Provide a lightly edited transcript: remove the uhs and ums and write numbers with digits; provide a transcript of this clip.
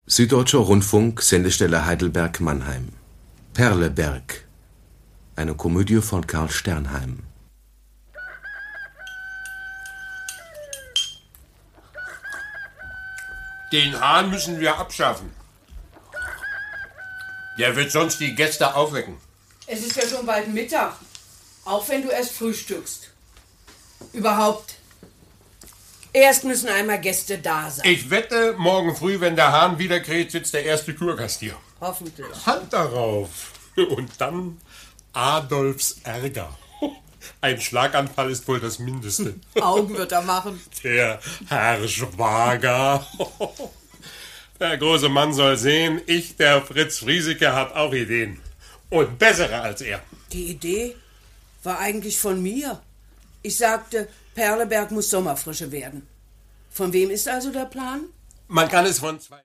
Süddeutscher Rundfunk, Sendestelle Heidelberg-Mannheim. Perleberg. Eine Komödie von Karl Sternheim. Den Hahn müssen wir abschaffen. Der wird sonst die Gäste aufwecken. Es ist ja schon bald Mittag. Auch wenn du erst frühstückst. Überhaupt. Erst müssen einmal Gäste da sein. Ich wette, morgen früh, wenn der Hahn wieder kräht, sitzt der erste Kurgast hier. Hoffentlich. Hand darauf. Und dann Adolfs Ärger. Ein Schlaganfall ist wohl das Mindeste. Augen wird er machen. Der Herr Schwager. Der große Mann soll sehen, der Fritz Frieseke, hat auch Ideen. Und bessere als er. Die Idee war eigentlich von mir. Ich sagte, Perleberg muss Sommerfrische werden. Von wem ist also der Plan? Man kann es von zwei...